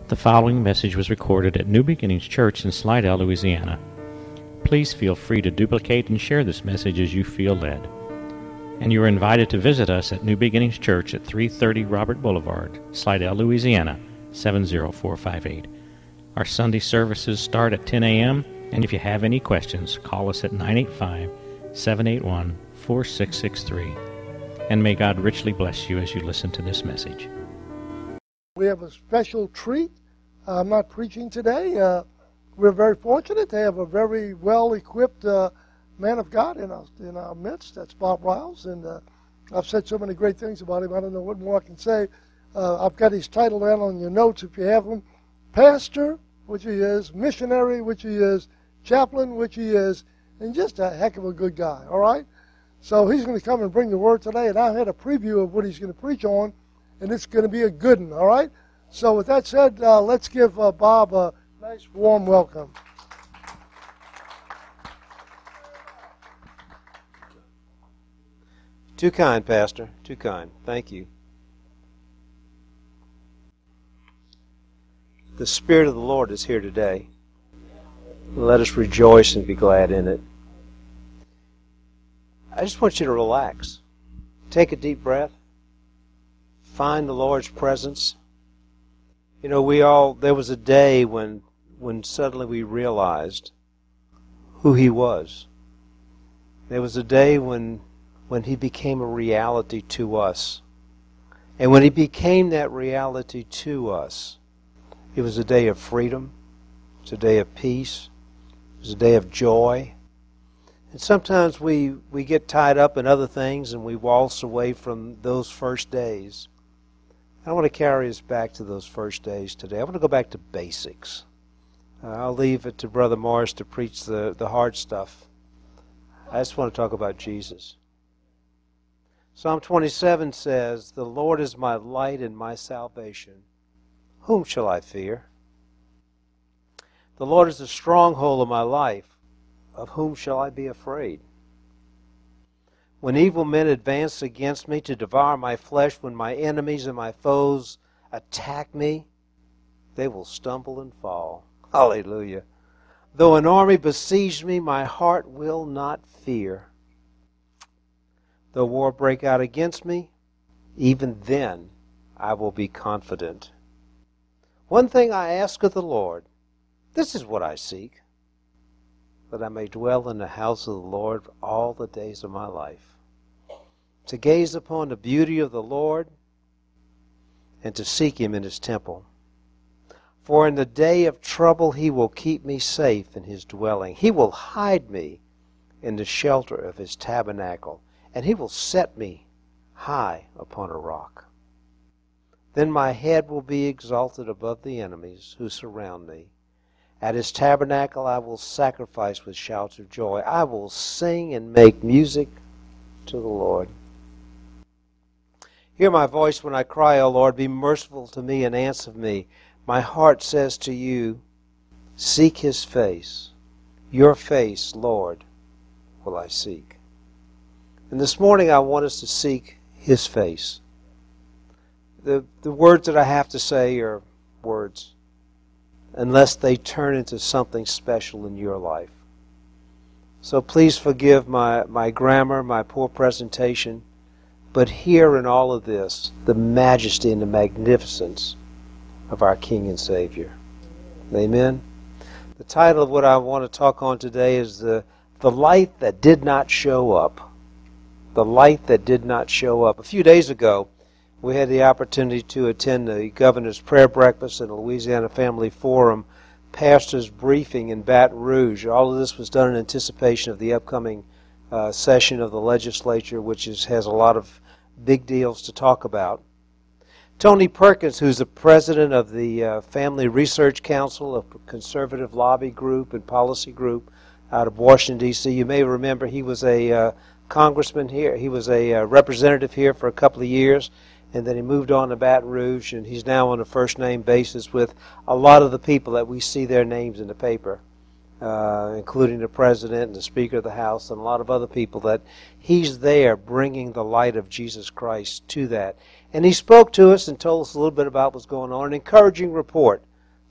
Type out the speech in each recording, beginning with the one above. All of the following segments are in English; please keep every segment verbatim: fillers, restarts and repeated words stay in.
The following message was recorded at New Beginnings Church in Slidell, Louisiana. Please feel free to duplicate and share this message as you feel led. And you are invited to visit us at New Beginnings Church at three thirty Robert Boulevard, Slidell, Louisiana, seven zero four five eight. Our Sunday services start at ten a.m., and if you have any questions, call us at nine eight five, seven eight one, four six six three. And may God richly bless you as you listen to this message. We have a special treat. Uh, I'm not preaching today. Uh, we're very fortunate to have a very well-equipped uh, man of God in our, in our midst. That's Bob Riles, and uh, I've said so many great things about him. I don't know what more I can say. Uh, I've got his title down on your notes if you have them. Pastor, which he is, missionary, which he is, chaplain, which he is, and just a heck of a good guy, all right? So he's going to come and bring the word today, and I had a preview of what he's going to preach on, and it's going to be a good one, all right? So with that said, uh, let's give uh, Bob a nice, warm welcome. Too kind, Pastor. Too kind. Thank you. The Spirit of the Lord is here today. Let us rejoice and be glad in it. I just want you to relax. Take a deep breath. Find the Lord's presence. You know, we all, there was a day when, when suddenly we realized who He was. There was a day when, when He became a reality to us. And when He became that reality to us, it was a day of freedom. It was a day of peace. It was a day of joy. And sometimes we, we get tied up in other things and we waltz away from those first days. I want to carry us back to those first days today. I want to go back to basics. Uh, I'll leave it to Brother Morris to preach the, the hard stuff. I just want to talk about Jesus. Psalm twenty-seven says, "The Lord is my light and my salvation. Whom shall I fear? The Lord is the stronghold of my life. Of whom shall I be afraid? When evil men advance against me to devour my flesh, when my enemies and my foes attack me, they will stumble and fall." Hallelujah. "Though an army besiege me, my heart will not fear. Though war break out against me, even then I will be confident. One thing I ask of the Lord, this is what I seek, that I may dwell in the house of the Lord all the days of my life, to gaze upon the beauty of the Lord and to seek Him in His temple. For in the day of trouble He will keep me safe in His dwelling. He will hide me in the shelter of His tabernacle, and He will set me high upon a rock. Then my head will be exalted above the enemies who surround me. At His tabernacle I will sacrifice with shouts of joy. I will sing and make music to the Lord. Hear my voice when I cry, O Lord, be merciful to me and answer me. My heart says to you, seek His face. Your face, Lord, will I seek. And this morning I want us to seek His face. The, the words that I have to say are words, unless they turn into something special in your life. So please forgive my, my grammar, my poor presentation, but hear in all of this the majesty and the magnificence of our King and Savior. Amen? The title of what I want to talk on today is the, the light that did not show up. The light that did not show up. A few days ago, we had the opportunity to attend the Governor's Prayer Breakfast and the Louisiana Family Forum Pastor's Briefing in Baton Rouge. All of this was done in anticipation of the upcoming uh, session of the legislature, which is, has a lot of big deals to talk about. Tony Perkins, who's the president of the uh, Family Research Council, a conservative lobby group and policy group out of Washington, D C You may remember he was a uh, congressman here. He was a uh, representative here for a couple of years, and then he moved on to Baton Rouge, and he's now on a first-name basis with a lot of the people that we see their names in the paper, uh, including the President and the Speaker of the House and a lot of other people, that he's there bringing the light of Jesus Christ to that. And he spoke to us and told us a little bit about what's going on, an encouraging report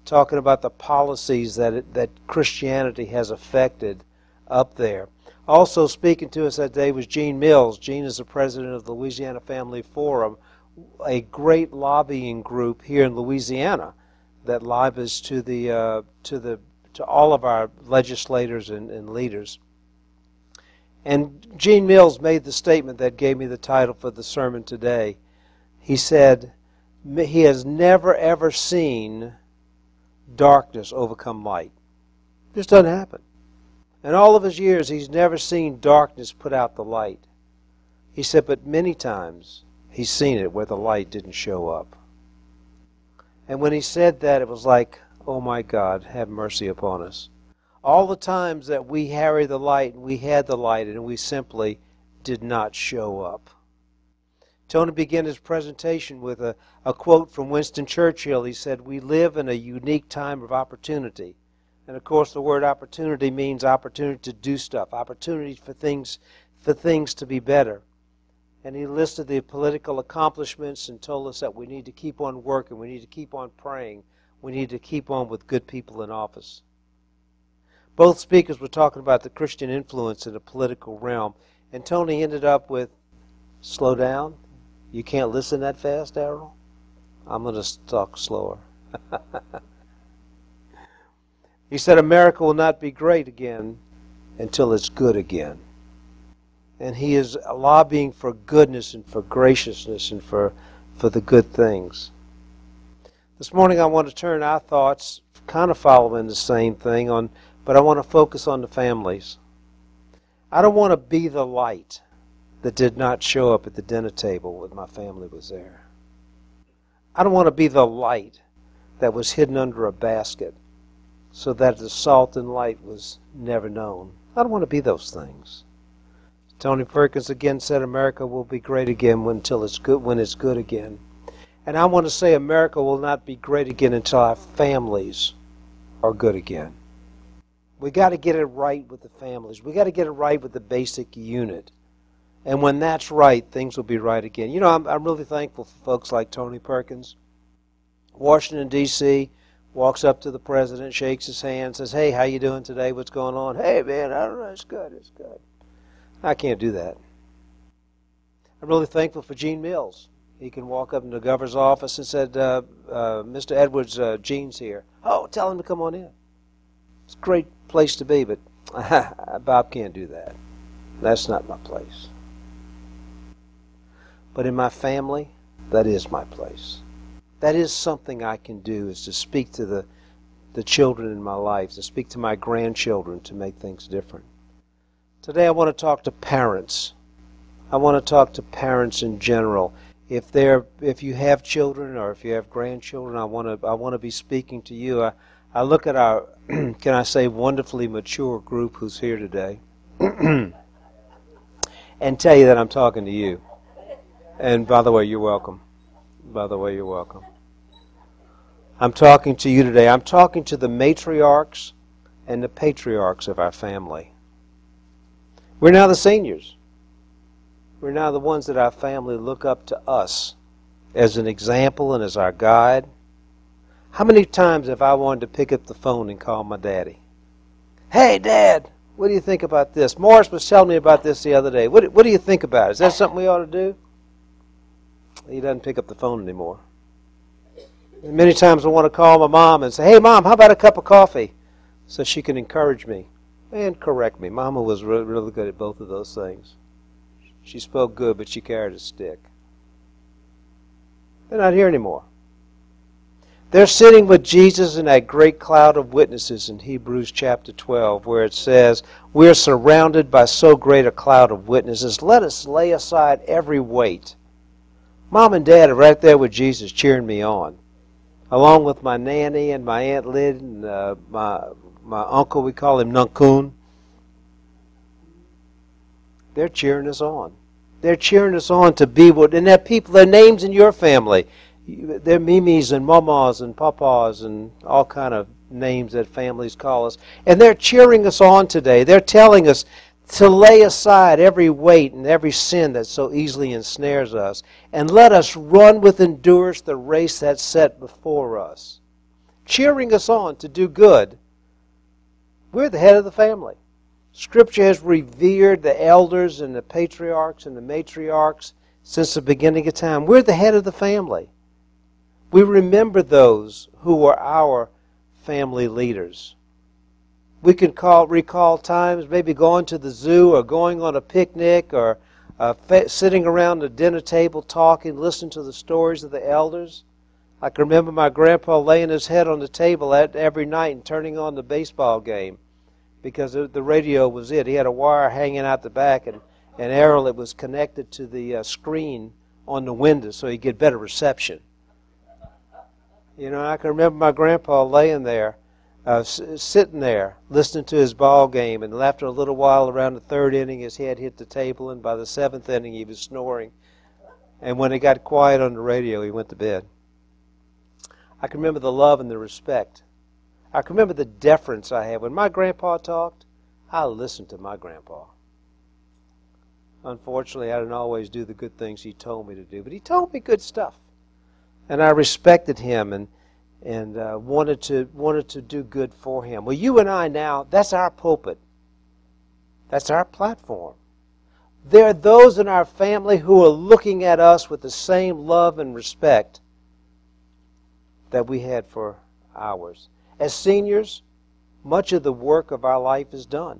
talking about the policies that it, that Christianity has affected up there. Also speaking to us that day was Gene Mills. Gene is the president of the Louisiana Family Forum, a great lobbying group here in Louisiana that lobbies to the uh, to the to all of our legislators and, and leaders. And Gene Mills made the statement that gave me the title for the sermon today. He said he has never ever seen darkness overcome light. It just doesn't happen. In all of his years, he's never seen darkness put out the light. He said, but many times he's seen it where the light didn't show up. And when he said that, it was like, oh my God, have mercy upon us. All the times that we carried the light and we had the light and we simply did not show up. Tony began his presentation with a, a quote from Winston Churchill. He said, we live in a unique time of opportunity. And of course the word opportunity means opportunity to do stuff, opportunity for things, for things to be better. And he listed the political accomplishments and told us that we need to keep on working, we need to keep on praying, we need to keep on with good people in office. Both speakers were talking about the Christian influence in the political realm. And Tony ended up with, slow down. You can't listen that fast, Errol? I'm going to talk slower. He said America will not be great again until it's good again. And he is lobbying for goodness and for graciousness and for, for the good things. This morning I want to turn our thoughts, kind of following the same thing, on, but I want to focus on the families. I don't want to be the light that did not show up at the dinner table when my family was there. I don't want to be the light that was hidden under a basket so that the salt and light was never known. I don't want to be those things. Tony Perkins again said America will be great again until it's good, when it's good again. And I want to say America will not be great again until our families are good again. We got to get it right with the families. We got to get it right with the basic unit. And when that's right, things will be right again. You know, I'm, I'm really thankful for folks like Tony Perkins. Washington, D C, walks up to the president, shakes his hand, says, hey, how you doing today? What's going on? Hey, man, I don't know. It's good. It's good. I can't do that. I'm really thankful for Gene Mills. He can walk up in the governor's office and said, uh, uh, Mister Edwards, uh, Gene's here. Oh, tell him to come on in. It's a great place to be, but Bob can't do that. That's not my place. But in my family, that is my place. That is something I can do, is to speak to the, the children in my life, to speak to my grandchildren to make things different. Today I want to talk to parents. I want to talk to parents in general. If they're, if you have children or if you have grandchildren, I want to, I want to be speaking to you. I, I look at our, can I say, wonderfully mature group who's here today, and tell you that I'm talking to you. And by the way, you're welcome. By the way, you're welcome. I'm talking to you today. I'm talking to the matriarchs and the patriarchs of our family. We're now the seniors. We're now the ones that our family look up to us as an example and as our guide. How many times have I wanted to pick up the phone and call my daddy? Hey, Dad, what do you think about this? Morris was telling me about this the other day. What, what do you think about it? Is that something we ought to do? He doesn't pick up the phone anymore. And many times I want to call my mom and say, hey, Mom, how about a cup of coffee? So she can encourage me and correct me. Mama was really, really good at both of those things. She spoke good, but she carried a stick. They're not here anymore. They're sitting with Jesus in that great cloud of witnesses in Hebrews chapter twelve, where it says, we're surrounded by so great a cloud of witnesses. Let us lay aside every weight. Mom and Dad are right there with Jesus cheering me on, along with my nanny and my Aunt Lyd and uh, my, my uncle, we call him Nunkun. They're cheering us on. They're cheering us on to be what, and they're people, they're names in your family. They're Mimis and Mamas and Papas and all kind of names that families call us. And they're cheering us on today. They're telling us to lay aside every weight and every sin that so easily ensnares us, and let us run with endurance the race that's set before us. cheering us on to do good, we're the head of the family. Scripture has revered the elders and the patriarchs and the matriarchs since the beginning of time. We're the head of the family. We remember those who were our family leaders. We can call, recall times maybe going to the zoo or going on a picnic or uh, fa- sitting around the dinner table talking, listening to the stories of the elders. I can remember my grandpa laying his head on the table at, every night and turning on the baseball game because the radio was it. He had a wire hanging out the back, and, and Errol, it was connected to the uh, screen on the window so he'd get better reception. You know, I can remember my grandpa laying there, uh, s- sitting there, listening to his ball game, and after a little while, around the third inning, his head hit the table, and by the seventh inning, he was snoring. And when it got quiet on the radio, he went to bed. I can remember the love and the respect. I can remember the deference I had. When my grandpa talked, I listened to my grandpa. Unfortunately, I didn't always do the good things he told me to do, but he told me good stuff. And I respected him and and uh, wanted to wanted to do good for him. Well, you and I now, that's our pulpit. That's our platform. There are those in our family who are looking at us with the same love and respect that we had for ours. As seniors, much of the work of our life is done.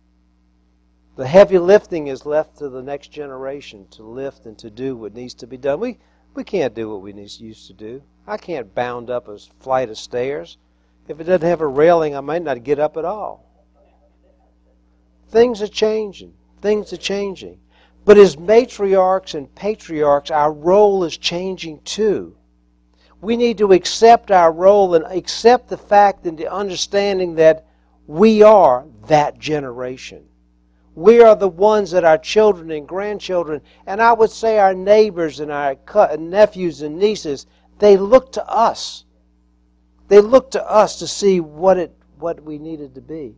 The heavy lifting is left to the next generation to lift and to do what needs to be done. We We can't do what we used to do. I can't bound up a flight of stairs. If it doesn't have a railing, I might not get up at all. Things are changing. Things are changing. But as matriarchs and patriarchs, our role is changing too. We need to accept our role and accept the fact and the understanding that we are that generation. We are the ones that our children and grandchildren, and I would say our neighbors and our nephews and nieces, they look to us. They look to us to see what it what we needed to be.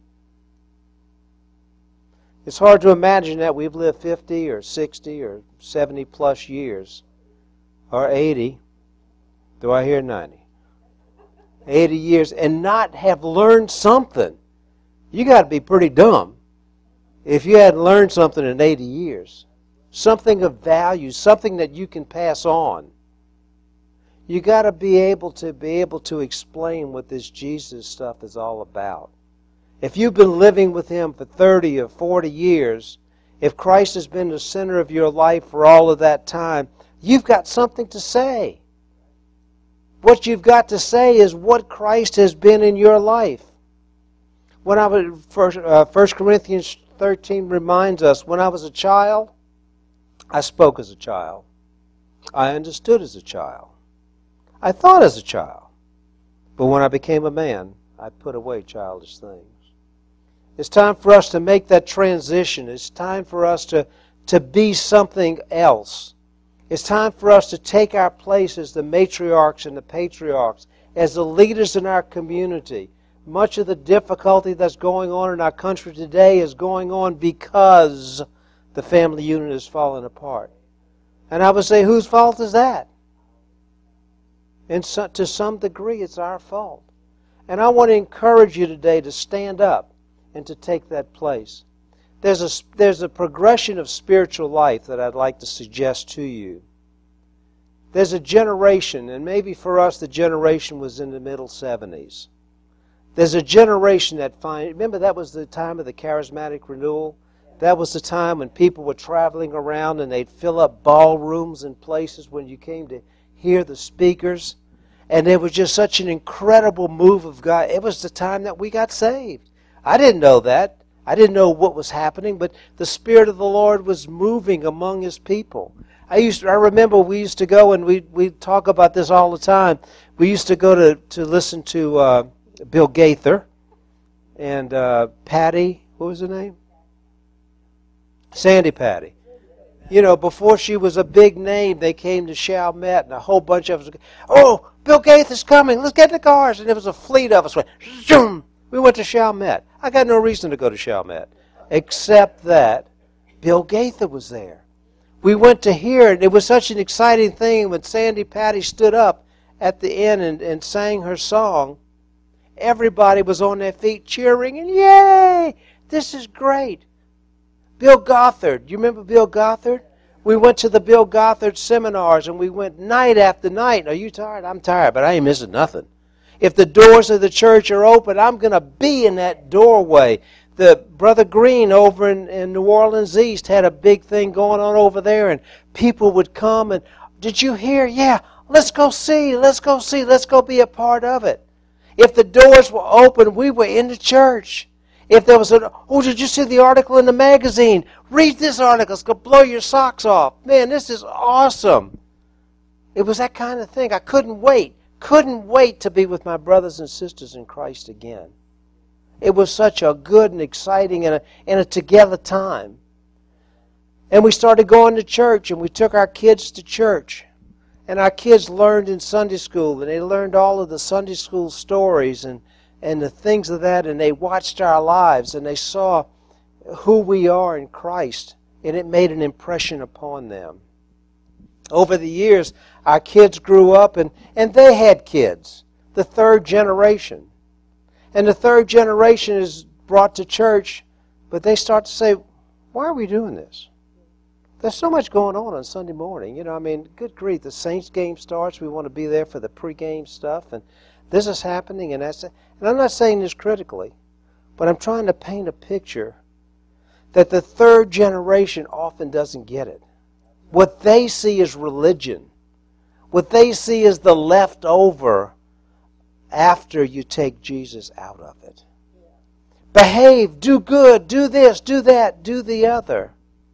It's hard to imagine that we've lived fifty or sixty or seventy plus years, or eighty. Do I hear ninety? eighty years, and not have learned something. You got to be pretty dumb if you hadn't learned something in eighty years, something of value, something that you can pass on. You got to be able to be able to explain what this Jesus stuff is all about. If you've been living with Him for thirty or forty years, if Christ has been the center of your life for all of that time, you've got something to say. What you've got to say is what Christ has been in your life. When I was first, uh, First Corinthians thirteen reminds us, when I was a child, I spoke as a child. I understood as a child. I thought as a child. But when I became a man, I put away childish things. It's time for us to make that transition. It's time for us to, to be something else. It's time for us to take our place as the matriarchs and the patriarchs, as the leaders in our community. Much of the difficulty that's going on in our country today is going on because the family unit is falling apart. And I would say, whose fault is that? And so, to some degree, it's our fault. And I want to encourage you today to stand up and to take that place. There's a, there's a progression of spiritual life that I'd like to suggest to you. There's a generation, and maybe for us the generation was in the middle seventies. There's a generation that find, remember that was the time of the charismatic renewal? That was the time when people were traveling around and they'd fill up ballrooms and places when you came to hear the speakers. And there was just such an incredible move of God. It was the time that we got saved. I didn't know that. I didn't know what was happening, but the Spirit of the Lord was moving among His people. I used to, I remember we used to go, and we we talk about this all the time. We used to go to, to listen to uh, Bill Gaither and uh, Patty, what was her name? Sandy Patty. You know, before she was a big name, they came to Chalmette, and a whole bunch of us, oh, Bill Gaither's coming, let's get in the cars. And there was a fleet of us. Went, zoom. We went to Chalmette. I got no reason to go to Chalmette, except that Bill Gaither was there. We went to hear it. It was such an exciting thing when Sandy Patty stood up at the end and, and sang her song. everybody was on their feet cheering, and yay, this is great. Bill Gothard, you remember Bill Gothard? We went to the Bill Gothard seminars, and we went night after night. Are you tired? I'm tired, but I ain't missing nothing. If the doors of the church are open, I'm going to be in that doorway. The Brother Green over in, in New Orleans East had a big thing going on over there, and people would come and, did you hear? Yeah, let's go see, let's go see, let's go be a part of it. If the doors were open, we were in the church. If there was a, oh, did you see the article in the magazine? Read this article, it's going to blow your socks off. Man, this is awesome. It was that kind of thing. I couldn't wait, couldn't wait to be with my brothers and sisters in Christ again. It was such a good and exciting and a, and a together time. And we started going to church, and we took our kids to church. And our kids learned in Sunday school, and they learned all of the Sunday school stories and, and the things of that, and they watched our lives, and they saw who we are in Christ, and it made an impression upon them. Over the years, our kids grew up, and, and they had kids, the third generation. And the third generation is brought to church, but they start to say, why are we doing this? There's so much going on on Sunday morning. You know, I mean, good grief, the Saints game starts. We want to be there for the pregame stuff, and this is happening, and that's. And I'm not saying this critically, but I'm trying to paint a picture that the third generation often doesn't get it. What they see is religion. What they see is the leftover after you take Jesus out of it. Behave, do good, do this, do that, do the other.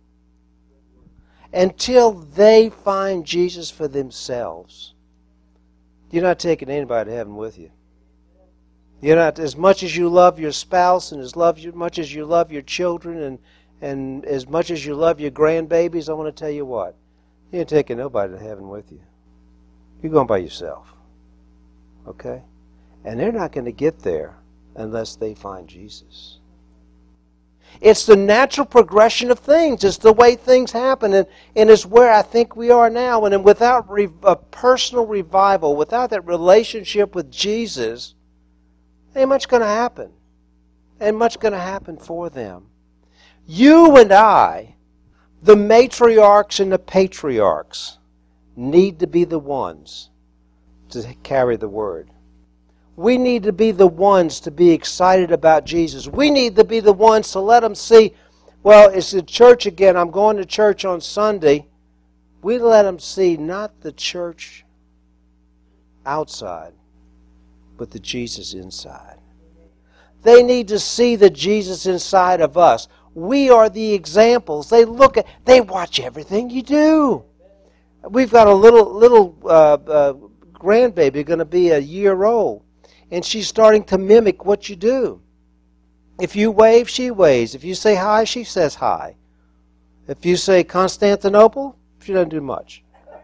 Until they find Jesus for themselves. You're not taking anybody to heaven with you. You're not, as much as you love your spouse and as love you, much as you love your children and, and as much as you love your grandbabies, I want to tell you what. You ain't taking nobody to heaven with you. You're going by yourself. Okay? And they're not going to get there unless they find Jesus. It's the natural progression of things. It's the way things happen. And, and it's where I think we are now. And without re, a personal revival, without that relationship with Jesus, ain't much going to happen. Ain't much going to happen for them. You and I, the matriarchs and the patriarchs, need to be the ones to carry the word. We need to be the ones to be excited about Jesus. We need to be the ones to let them see, well, it's the church again. I'm going to church on Sunday. We let them see not the church outside, but the Jesus inside. They need to see the Jesus inside of us. We are the examples. They look at, they watch everything you do. We've got a little little uh, uh, grandbaby going to be a year old. And she's starting to mimic what you do. If you wave, she waves. If you say hi, she says hi. If you say Constantinople, she doesn't do much.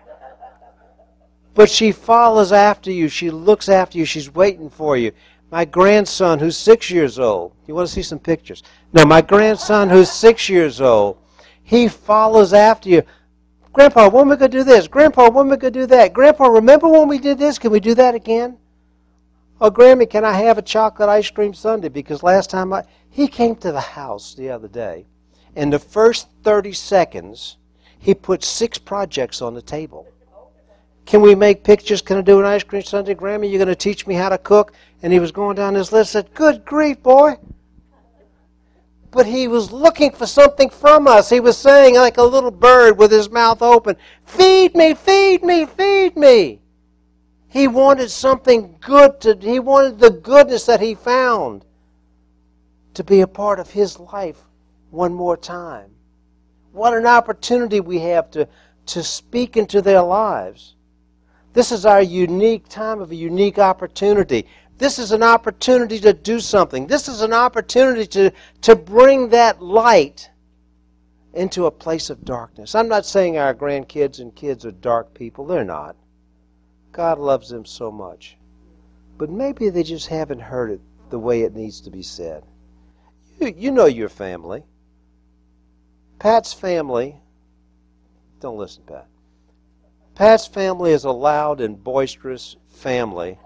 But she follows after you. She looks after you. She's waiting for you. My grandson, who's six years old. You want to see some pictures? No, my grandson, who's six years old, he follows after you. Grandpa, when are we going to do this? Grandpa, when are we going to do that? Grandpa, remember when we did this? Can we do that again? Oh, Grammy, can I have a chocolate ice cream sundae? Because last time I... He came to the house the other day. In the first thirty seconds, he put six projects on the table. Can we make pictures? Can I do an ice cream sundae? Grammy, you're going to teach me how to cook? And he was going down his list and said, good grief, boy. But he was looking for something from us. He was saying like a little bird with his mouth open, feed me, feed me, feed me. He wanted something good to, he wanted the goodness that he found to be a part of his life one more time. What an opportunity we have to, to speak into their lives. This is our unique time of a unique opportunity. This is an opportunity to do something. This is an opportunity to, to bring that light into a place of darkness. I'm not saying our grandkids and kids are dark people. They're not. God loves them so much. But maybe they just haven't heard it the way it needs to be said. You, you know your family. Pat's family, don't listen, Pat. Pat's family is a loud and boisterous family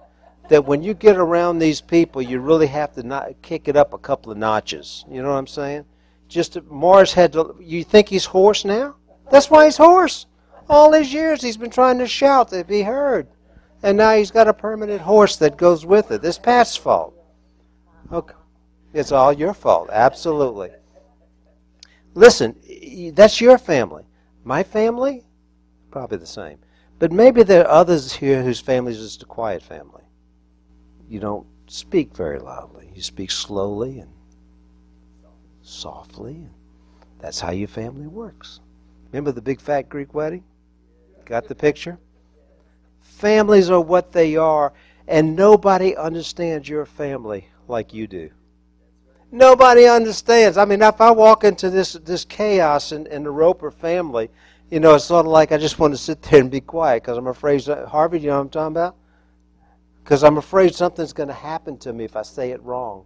that when you get around these people, you really have to not kick it up a couple of notches. You know what I'm saying? Just to, Morris had to. You think he's hoarse now? That's why he's hoarse. All these years he's been trying to shout to be heard, and now he's got a permanent hoarse that goes with it. It's Pat's fault. Okay, it's all your fault. Absolutely. Listen, that's your family. My family, probably the same. But maybe there are others here whose family is just a quiet family. You don't speak very loudly. You speak slowly and softly. And that's how your family works. Remember the big fat Greek wedding? Got the picture? Families are what they are, and nobody understands your family like you do. Nobody understands. I mean, if I walk into this this chaos in, in the Roper family, you know, it's sort of like I just want to sit there and be quiet because I'm afraid, Harvey, you know what I'm talking about? Because I'm afraid something's going to happen to me if I say it wrong.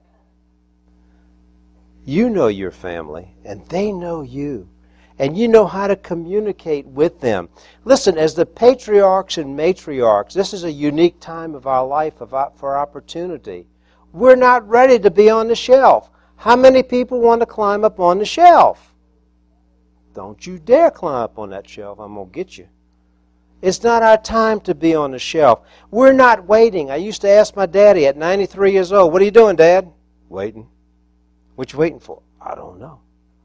You know your family, and they know you. And you know how to communicate with them. Listen, as the patriarchs and matriarchs, this is a unique time of our life of, for opportunity. We're not ready to be on the shelf. How many people want to climb up on the shelf? Don't you dare climb up on that shelf. I'm going to get you. It's not our time to be on the shelf. We're not waiting. I used to ask my daddy at ninety-three years old, what are you doing, Dad? Waiting. What you waiting for? I don't know.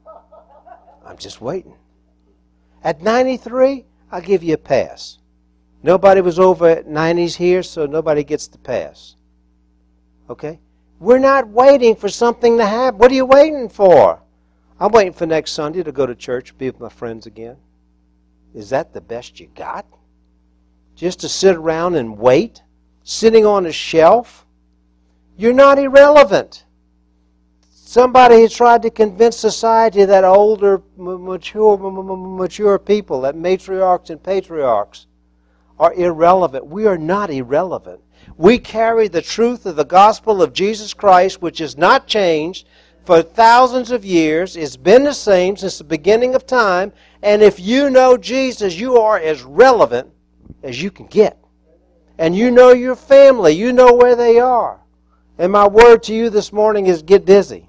I'm just waiting. At ninety-three, I'll give you a pass. Nobody was over at nineties here, so nobody gets the pass. Okay? We're not waiting for something to happen. What are you waiting for? I'm waiting for next Sunday to go to church, be with my friends again. Is that the best you got? Just to sit around and wait? Sitting on a shelf? You're not irrelevant. Somebody has tried to convince society that older, mature, mature people, that matriarchs and patriarchs, are irrelevant. We are not irrelevant. We carry the truth of the gospel of Jesus Christ, which has not changed for thousands of years. It's been the same since the beginning of time. And if you know Jesus, you are as relevant as you can get. And you know your family. You know where they are. And my word to you this morning is get busy.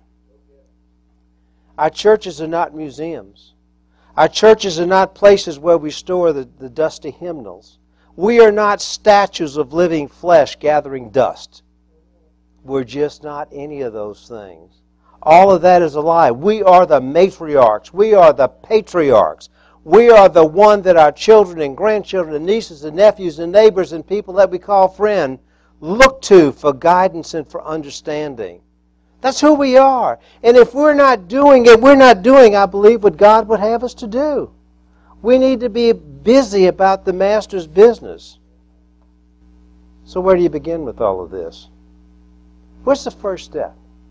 Our churches are not museums. Our churches are not places where we store the, the dusty hymnals. We are not statues of living flesh gathering dust. We're just not any of those things. All of that is a lie. We are the matriarchs. We are the patriarchs. We are the one that our children and grandchildren and nieces and nephews and neighbors and people that we call friend look to for guidance and for understanding. That's who we are. And if we're not doing it, we're not doing, I believe, what God would have us to do. We need to be busy about the Master's business. So where do you begin with all of this? What's the first step?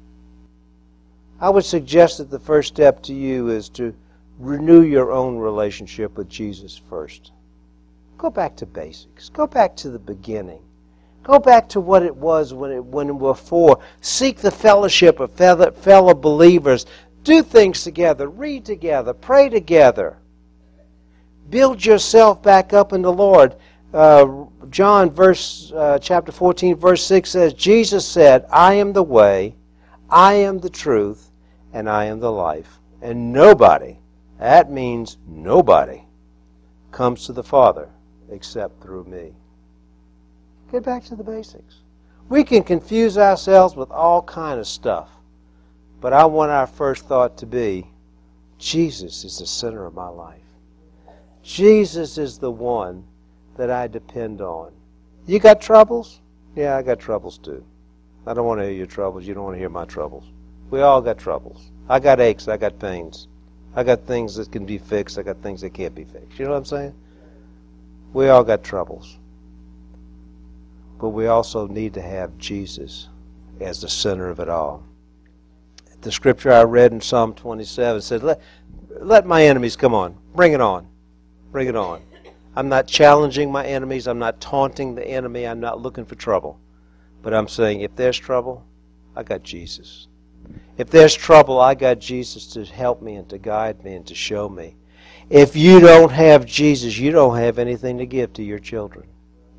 I would suggest that the first step to you is to renew your own relationship with Jesus first. Go back to basics. Go back to the beginning. Go back to what it was when it when it before. Seek the fellowship of fellow, fellow believers. Do things together. Read together. Pray together. Build yourself back up in the Lord. Uh, John verse uh, chapter fourteen, verse six says, Jesus said, I am the way, I am the truth, and I am the life. And nobody, that means nobody, comes to the Father except through me. Get back to the basics. We can confuse ourselves with all kind of stuff. But I want our first thought to be, Jesus is the center of my life. Jesus is the one that I depend on. You got troubles? Yeah, I got troubles too. I don't want to hear your troubles. You don't want to hear my troubles. We all got troubles. I got aches. I got pains. I got things that can be fixed. I got things that can't be fixed. You know what I'm saying? We all got troubles. But we also need to have Jesus as the center of it all. The scripture I read in Psalm twenty-seven said, let, let my enemies come on. Bring it on. Bring it on. I'm not challenging my enemies. I'm not taunting the enemy. I'm not looking for trouble. But I'm saying, if there's trouble, I got Jesus. If there's trouble, I got Jesus to help me and to guide me and to show me. If you don't have Jesus, you don't have anything to give to your children.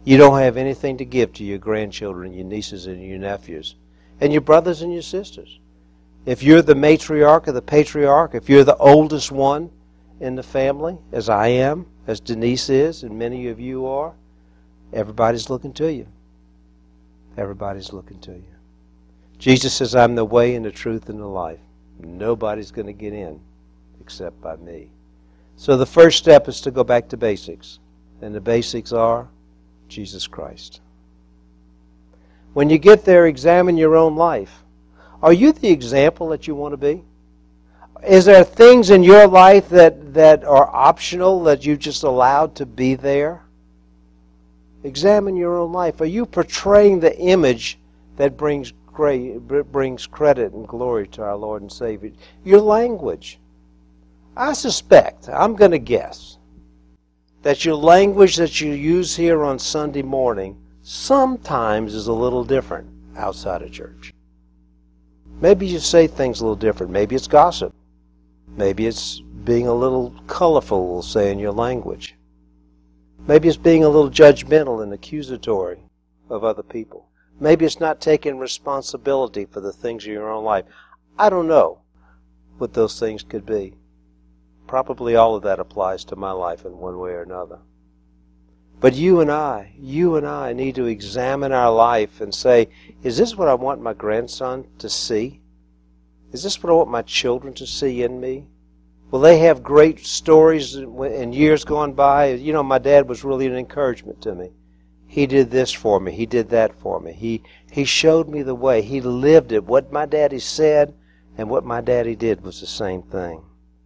You don't have anything to give to your grandchildren, your nieces and your nephews, and your brothers and your sisters. If you're the matriarch or the patriarch, if you're the oldest one in the family, as I am, as Denise is, and many of you are, everybody's looking to you. Everybody's looking to you. Jesus says, I'm the way and the truth and the life. Nobody's going to get in except by me. So the first step is to go back to basics. And the basics are Jesus Christ. When you get there, examine your own life. Are you the example that you want to be? Is there things in your life that, that are optional, that you just allowed to be there? Examine your own life. Are you portraying the image that brings great, brings credit and glory to our Lord and Savior? Your language. I suspect, I'm going to guess, that your language that you use here on Sunday morning sometimes is a little different outside of church. Maybe you say things a little different. Maybe it's gossip. Maybe it's being a little colorful, we'll say, in your language. Maybe it's being a little judgmental and accusatory of other people. Maybe it's not taking responsibility for the things in your own life. I don't know what those things could be. Probably all of that applies to my life in one way or another. But you and I, you and I need to examine our life and say, is this what I want my grandson to see? Is this what I want my children to see in me? Will they have great stories in years gone by? You know, my dad was really an encouragement to me. He did this for me. He did that for me. He he showed me the way. He lived it. What my daddy said and what my daddy did was the same thing.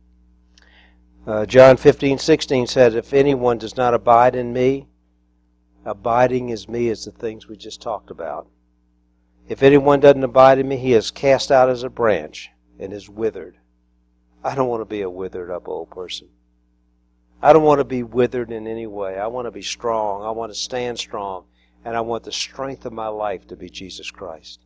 Uh, John fifteen sixteen said, if anyone does not abide in me, abiding is me is the things we just talked about. If anyone doesn't abide in me, he is cast out as a branch and is withered. I don't want to be a withered up old person. I don't want to be withered in any way. I want to be strong. I want to stand strong. And I want the strength of my life to be Jesus Christ.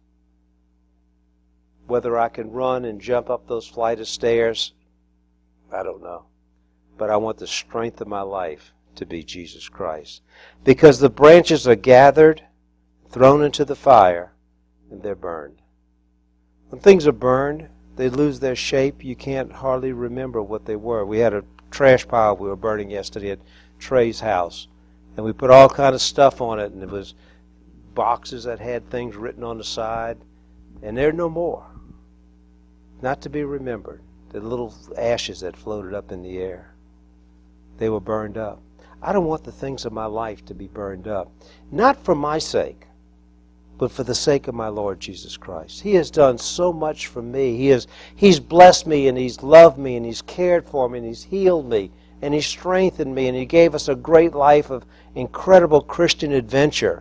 Whether I can run and jump up those flight of stairs, I don't know. But I want the strength of my life to be Jesus Christ. Because the branches are gathered, thrown into the fire, and they're burned. When things are burned, they lose their shape. You can't hardly remember what they were. We had a trash pile we were burning yesterday at Trey's house. And we put all kind of stuff on it. And it was boxes that had things written on the side. And they're no more. Not to be remembered. The little ashes that floated up in the air. They were burned up. I don't want the things of my life to be burned up. Not for my sake, but for the sake of my Lord Jesus Christ. He has done so much for me. He has, He's blessed me, and He's loved me, and He's cared for me, and He's healed me, and He's strengthened me, and He gave us a great life of incredible Christian adventure.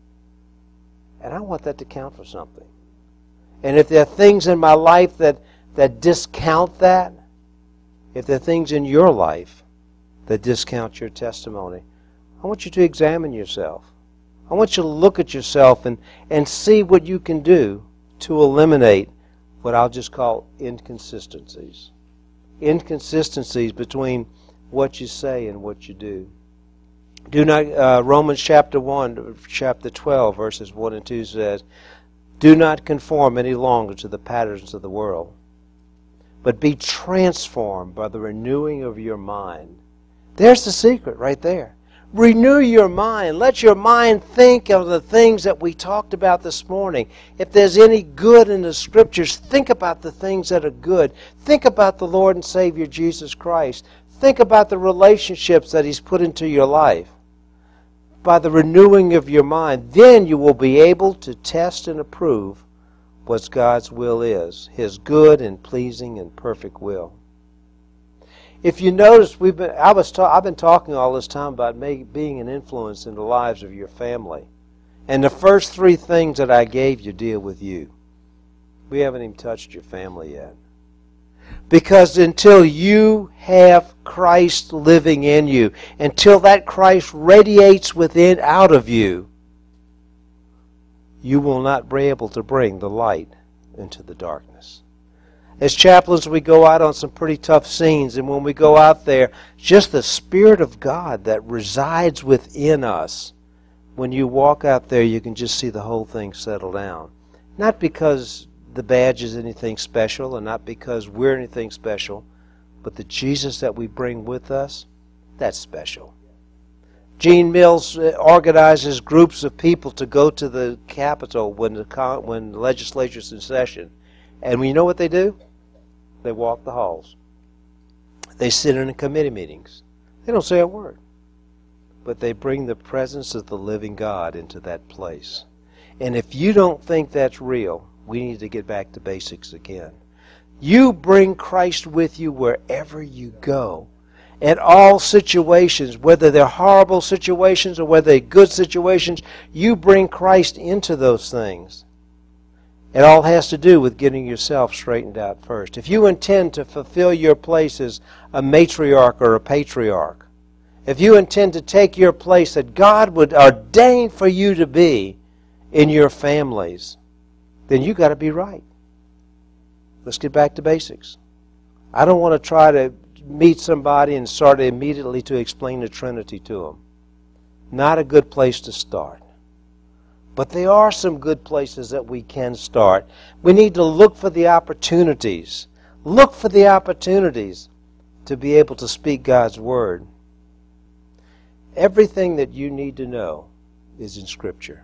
And I want that to count for something. And if there are things in my life that, that discount that, if there are things in your life that discount your testimony, I want you to examine yourself. I want you to look at yourself and, and see what you can do to eliminate what I'll just call inconsistencies. Inconsistencies between what you say and what you do. Do not, uh, Romans chapter one, chapter twelve, verses one and two says, do not conform any longer to the patterns of the world, but be transformed by the renewing of your mind. There's the secret right there. Renew your mind. Let your mind think of the things that we talked about this morning. If there's any good in the Scriptures, think about the things that are good. Think about the Lord and Savior Jesus Christ. Think about the relationships that He's put into your life. By the renewing of your mind, then you will be able to test and approve what God's will is, His good and pleasing and perfect will. If you notice, we've been, I was ta- I've been talking all this time about make, being an influence in the lives of your family. And the first three things that I gave you deal with you. We haven't even touched your family yet. Because until you have Christ living in you, until that Christ radiates within out of you, you will not be able to bring the light into the darkness. As chaplains, we go out on some pretty tough scenes, and when we go out there, just the Spirit of God that resides within us when you walk out there, you can just see the whole thing settle down. Not because the badge is anything special, and not because we're anything special, but the Jesus that we bring with us, that's special. Gene Mills organizes groups of people to go to the Capitol when the when the legislature's in session. And you know what they do? They walk the halls. They sit in the committee meetings. They don't say a word. But they bring the presence of the living God into that place. And if you don't think that's real, we need to get back to basics again. You bring Christ with you wherever you go. In all situations, whether they're horrible situations or whether they're good situations, you bring Christ into those things. It all has to do with getting yourself straightened out first. If you intend to fulfill your place as a matriarch or a patriarch, if you intend to take your place that God would ordain for you to be in your families, then you got to be right. Let's get back to basics. I don't want to try to meet somebody and start immediately to explain the Trinity to them. Not a good place to start. But there are some good places that we can start. We need to look for the opportunities. Look for the opportunities to be able to speak God's Word. Everything that you need to know is in Scripture.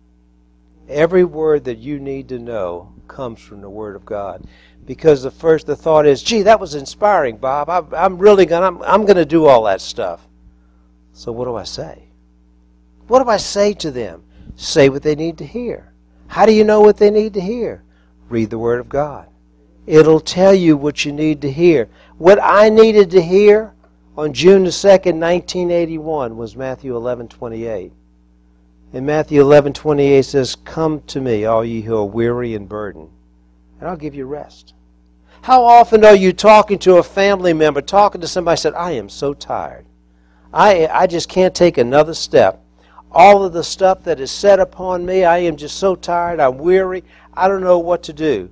Every word that you need to know comes from the Word of God. Because the first the thought is, gee, that was inspiring, Bob. I, I'm really going I'm, I'm going to do all that stuff. So what do I say? What do I say to them? Say what they need to hear. How do you know what they need to hear? Read the Word of God. It'll tell you what you need to hear. What I needed to hear on June the second, nineteen eighty-one was Matthew eleven twenty-eight. In Matthew eleven twenty-eight it says, "Come to me, all ye who are weary and burdened, and I'll give you rest." How often are you talking to a family member, talking to somebody who said, "I am so tired. I, I just can't take another step. All of the stuff that is set upon me, I am just so tired, I'm weary, I don't know what to do."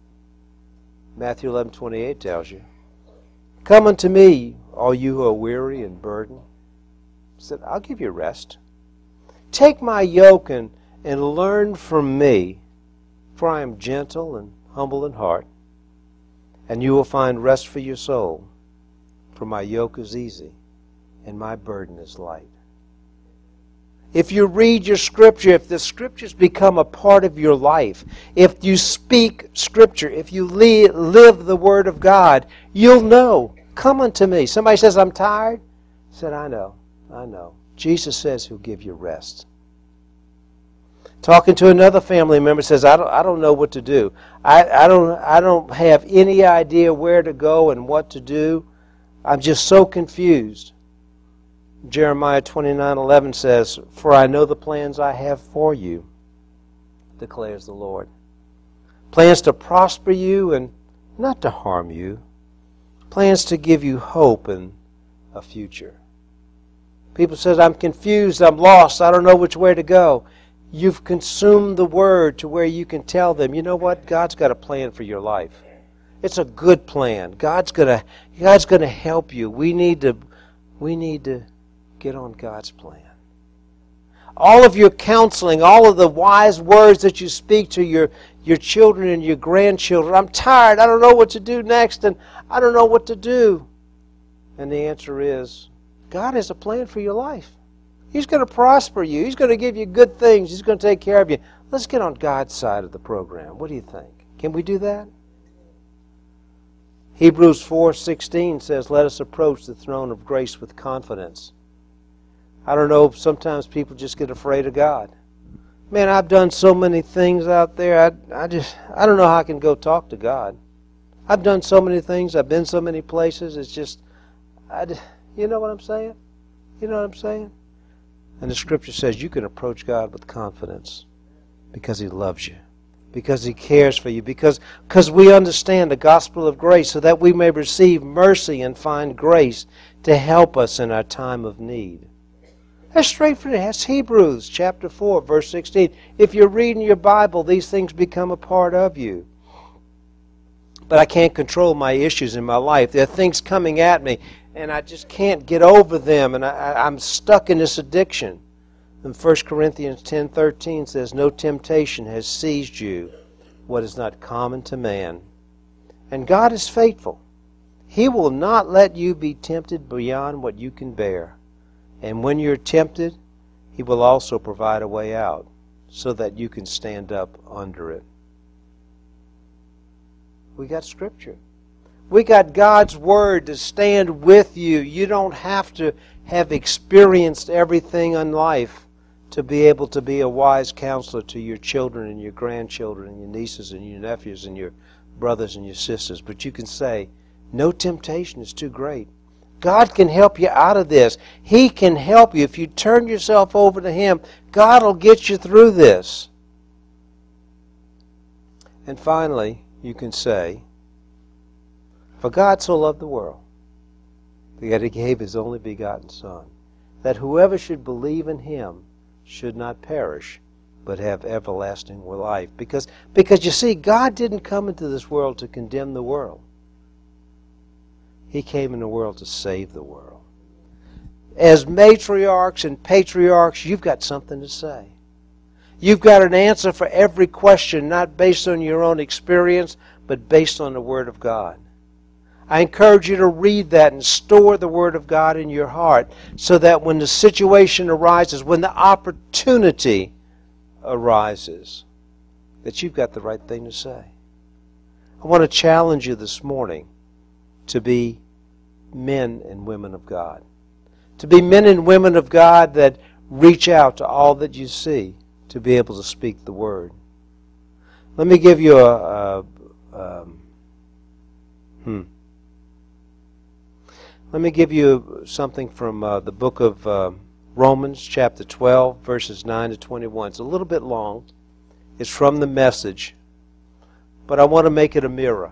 Matthew eleven twenty-eight tells you, "Come unto me, all you who are weary and burdened." He said, "I'll give you rest. Take my yoke and, and learn from me, for I am gentle and humble in heart, and you will find rest for your soul. For my yoke is easy, and my burden is light." If you read your Scripture, if the Scriptures become a part of your life, if you speak Scripture, if you live the Word of God, you'll know. Come unto me. Somebody says, "I'm tired." I said, I know, I know. Jesus says He'll give you rest. Talking to another family member says, I don't, I don't know what to do. I, I don't, I don't have any idea where to go and what to do. I'm just so confused. Jeremiah twenty-nine eleven says, "For I know the plans I have for you, declares the Lord. Plans to prosper you and not to harm you. Plans to give you hope and a future." People say, "I'm confused, I'm lost, I don't know which way to go." You've consumed the Word to where you can tell them, you know what? God's got a plan for your life. It's a good plan. God's gonna God's gonna help you. We need to we need to get on God's plan. All of your counseling, all of the wise words that you speak to your, your children and your grandchildren, "I'm tired, I don't know what to do next, and I don't know what to do." And the answer is, God has a plan for your life. He's going to prosper you. He's going to give you good things. He's going to take care of you. Let's get on God's side of the program. What do you think? Can we do that? Hebrews four sixteen says, "Let us approach the throne of grace with confidence." I don't know, sometimes people just get afraid of God. Man, I've done so many things out there, I, I just, I don't know how I can go talk to God. I've done so many things, I've been so many places, it's just, I, you know what I'm saying? You know what I'm saying? And the Scripture says you can approach God with confidence because He loves you, because He cares for you, because, because we understand the gospel of grace so that we may receive mercy and find grace to help us in our time of need. That's straight from it. That's Hebrews chapter four, verse sixteen. If you're reading your Bible, these things become a part of you. But I can't control my issues in my life. There are things coming at me, and I just can't get over them, and I, I'm stuck in this addiction. And First Corinthians ten thirteen says, no temptation has seized you what is not common to man. And God is faithful. He will not let you be tempted beyond what you can bear. And when you're tempted, He will also provide a way out so that you can stand up under it. We got Scripture. We got God's Word to stand with you. You don't have to have experienced everything in life to be able to be a wise counselor to your children and your grandchildren and your nieces and your nephews and your brothers and your sisters. But you can say, no temptation is too great. God can help you out of this. He can help you. If you turn yourself over to Him, God will get you through this. And finally, you can say, for God so loved the world, that He gave His only begotten Son, that whoever should believe in Him should not perish, but have everlasting life. Because, because you see, God didn't come into this world to condemn the world. He came in the world to save the world. As matriarchs and patriarchs, you've got something to say. You've got an answer for every question, not based on your own experience, but based on the Word of God. I encourage you to read that and store the Word of God in your heart so that when the situation arises, when the opportunity arises, that you've got the right thing to say. I want to challenge you this morning to be men and women of God. To be men and women of God that reach out to all that you see to be able to speak the Word. Let me give you a... a um, hmm. Let me give you something from uh, the book of uh, Romans, chapter twelve, verses nine to twenty-one. It's a little bit long. It's from the Message. But I want to make it a mirror.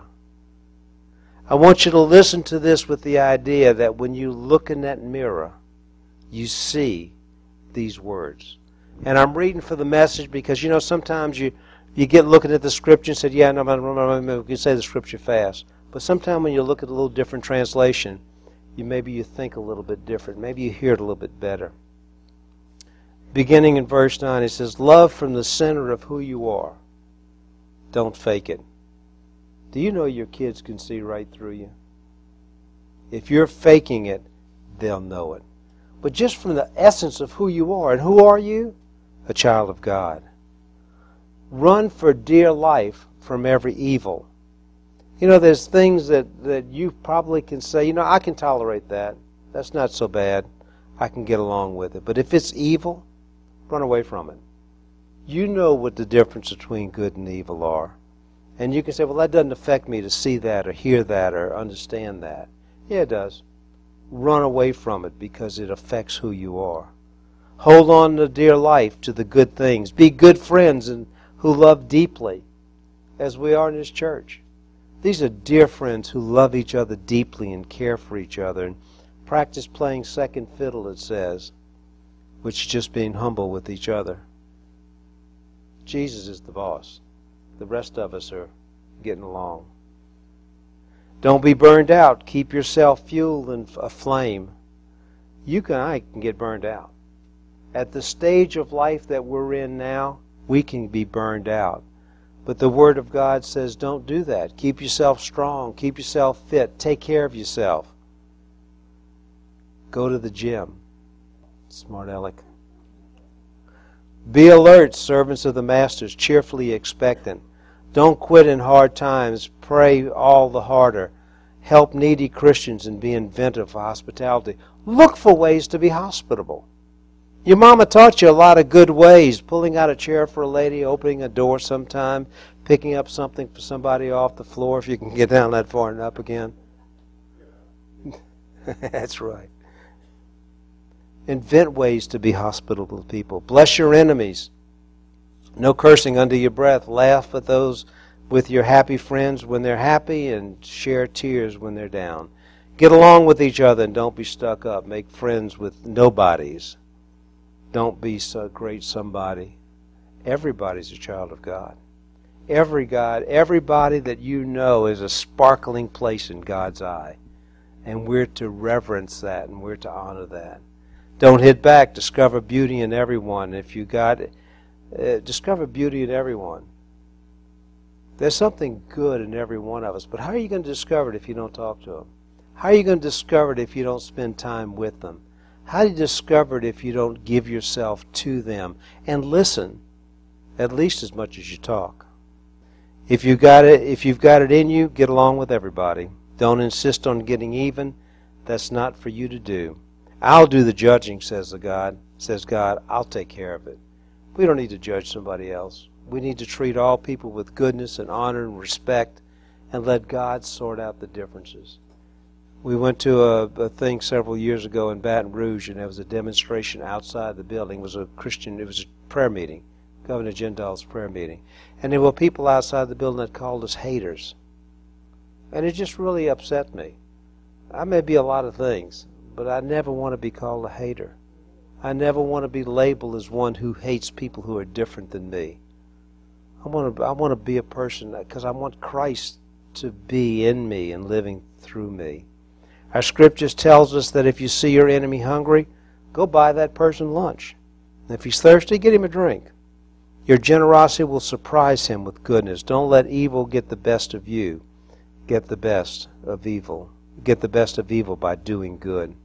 I want you to listen to this with the idea that when you look in that mirror, you see these words. And I'm reading for the Message because, you know, sometimes you, you get looking at the Scripture and say, yeah, no, no, no, no, you can say the Scripture fast. But sometimes when you look at a little different translation, you maybe you think a little bit different. Maybe you hear it a little bit better. Beginning in verse nine, it says, love from the center of who you are. Don't fake it. Do you know your kids can see right through you? If you're faking it, they'll know it. But just from the essence of who you are. And who are you? A child of God. Run for dear life from every evil. You know, there's things that, that you probably can say, you know, I can tolerate that. That's not so bad. I can get along with it. But if it's evil, run away from it. You know what the difference between good and evil are. And you can say, well, that doesn't affect me to see that or hear that or understand that. Yeah, it does. Run away from it because it affects who you are. Hold on to dear life, to the good things. Be good friends and who love deeply, as we are in this church. These are dear friends who love each other deeply and care for each other. And practice playing second fiddle, it says, which is just being humble with each other. Jesus is the boss. The rest of us are getting along. Don't be burned out. Keep yourself fueled and aflame. You can, I can get burned out. At the stage of life that we're in now, we can be burned out. But the Word of God says don't do that. Keep yourself strong. Keep yourself fit. Take care of yourself. Go to the gym. Smart aleck. Be alert, servants of the masters, cheerfully expectant. Don't quit in hard times. Pray all the harder. Help needy Christians and be inventive for hospitality. Look for ways to be hospitable. Your mama taught you a lot of good ways. Pulling out a chair for a lady, opening a door sometime, picking up something for somebody off the floor if you can get down that far and up again. That's right. Invent ways to be hospitable to people. Bless your enemies. No cursing under your breath. Laugh at those with your happy friends when they're happy and share tears when they're down. Get along with each other and don't be stuck up. Make friends with nobodies. Don't be so great somebody. Everybody's a child of God. Every God, everybody that you know is a sparkling place in God's eye. And we're to reverence that and we're to honor that. Don't hit back. Discover beauty in everyone. If you got it, uh, discover beauty in everyone. There's something good in every one of us, but how are you going to discover it if you don't talk to them? How are you going to discover it if you don't spend time with them? How do you discover it if you don't give yourself to them and listen at least as much as you talk? If you got it, if you've got it in you, get along with everybody. Don't insist on getting even. That's not for you to do. I'll do the judging, says the God. Says God, I'll take care of it. We don't need to judge somebody else. We need to treat all people with goodness and honor and respect and let God sort out the differences. We went to a, a thing several years ago in Baton Rouge, and there was a demonstration outside the building. It was a Christian, it was a prayer meeting, Governor Jindal's prayer meeting. And there were people outside the building that called us haters. And it just really upset me. I may be a lot of things, but I never want to be called a hater. I never want to be labeled as one who hates people who are different than me. I want to, I want to be a person because I want Christ to be in me and living through me. Our scriptures tells us that if you see your enemy hungry, go buy that person lunch. And if he's thirsty, get him a drink. Your generosity will surprise him with goodness. Don't let evil get the best of you. Get the best of evil. Get the best of evil by doing good.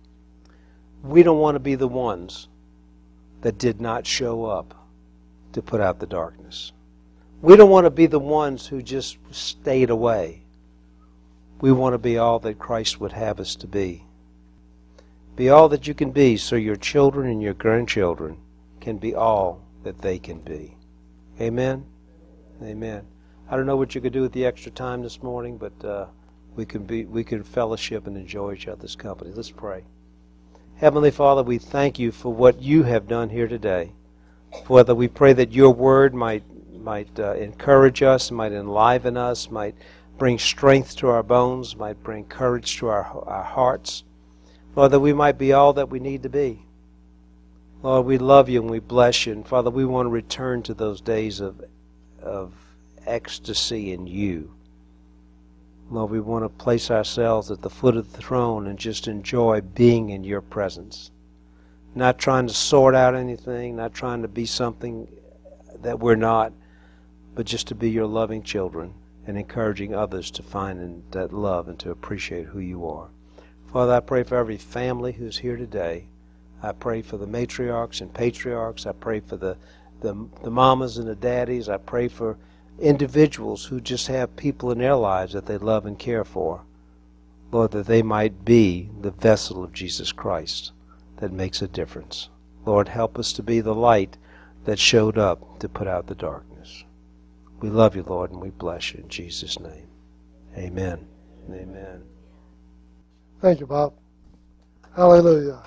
We don't want to be the ones that did not show up to put out the darkness. We don't want to be the ones who just stayed away. We want to be all that Christ would have us to be. Be all that you can be so your children and your grandchildren can be all that they can be. Amen? Amen. I don't know what you could do with the extra time this morning, but uh, we can be we can fellowship and enjoy each other's company. Let's pray. Heavenly Father, we thank you for what you have done here today. Father, we pray that your word might might uh, encourage us, might enliven us, might bring strength to our bones, might bring courage to our, our hearts. Lord, that we might be all that we need to be. Lord, we love you and we bless you. And Father, we want to return to those days of, of ecstasy in you. Lord, we want to place ourselves at the foot of the throne and just enjoy being in your presence. Not trying to sort out anything, not trying to be something that we're not, but just to be your loving children and encouraging others to find in that love and to appreciate who you are. Father, I pray for every family who's here today. I pray for the matriarchs and patriarchs. I pray for the, the, the mamas and the daddies. I pray for individuals who just have people in their lives that they love and care for. Lord, that they might be the vessel of Jesus Christ that makes a difference. Lord, help us to be the light that showed up to put out the darkness. We love you, Lord, and we bless you in Jesus' name. Amen. Amen. Thank you, Bob. Hallelujah.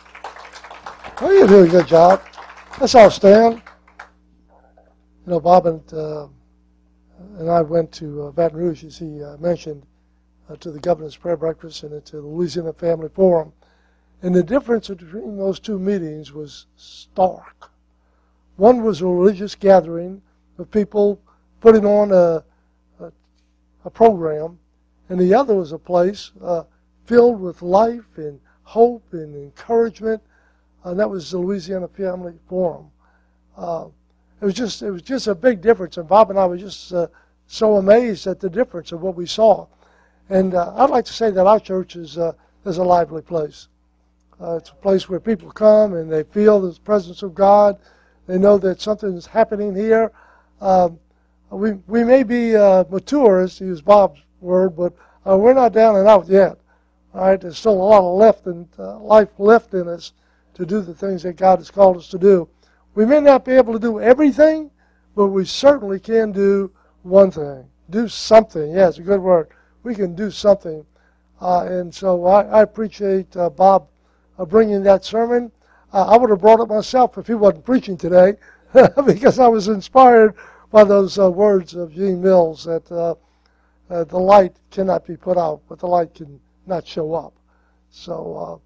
Well, you do a good job. Let's all stand. You know, Bob and, uh, and I went to uh, Baton Rouge, as he uh, mentioned, uh, to the Governor's Prayer Breakfast and to the Louisiana Family Forum. And the difference between those two meetings was stark. One was a religious gathering of people putting on a, a, a program, and the other was a place uh, filled with life and hope and encouragement, and that was the Louisiana Family Forum. Uh, it was just it was just a big difference, and Bob and I were just uh, so amazed at the difference of what we saw. And uh, I'd like to say that our church is uh, is a lively place. Uh, it's a place where people come and they feel the presence of God. They know that something is happening here. Um, we we may be uh, mature, as to use Bob's word, but uh, we're not down and out yet. All right, there's still a lot of left in uh, life left in us to do the things that God has called us to do. We may not be able to do everything, but we certainly can do one thing. Do something. Yeah, it's a good word. We can do something. Uh, and so I, I appreciate uh, Bob uh, bringing that sermon. Uh, I would have brought it myself if he wasn't preaching today, because I was inspired by those uh, words of Gene Mills that uh, uh, the light cannot be put out, but the light can not show up. So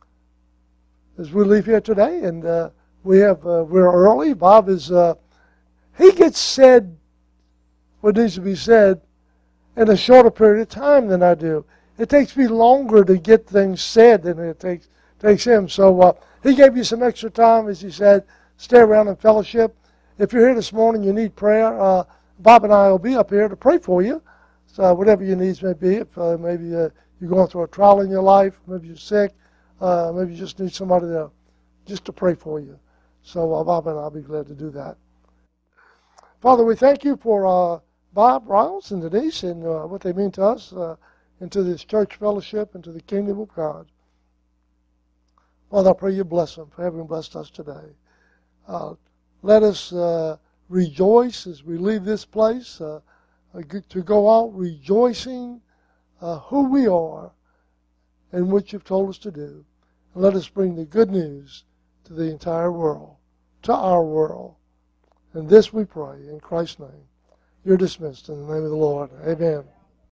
uh, as we leave here today, and uh, we have uh, we're early. Bob is uh, he gets said what needs to be said in a shorter period of time than I do. It takes me longer to get things said than it takes takes him. So uh, He gave you some extra time, as he said, stay around and fellowship. If you're here this morning, you need prayer, uh, Bob and I will be up here to pray for you. So whatever your needs may be, if uh, maybe uh, you're going through a trial in your life, maybe you're sick, uh, maybe you just need somebody to, just to pray for you. So uh, Bob and I will be glad to do that. Father, we thank you for uh, Bob, Riles, and Denise and uh, what they mean to us uh, and to this church fellowship and to the kingdom of God. Father, I pray you bless them for having blessed us today. Uh, let us uh, rejoice as we leave this place, uh, to go out rejoicing uh, who we are and what you've told us to do. And let us bring the good news to the entire world, to our world. And this we pray in Christ's name. You're dismissed in the name of the Lord. Amen.